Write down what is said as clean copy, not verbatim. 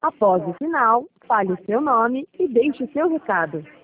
Após o sinal, fale o seu nome e deixe o seu recado.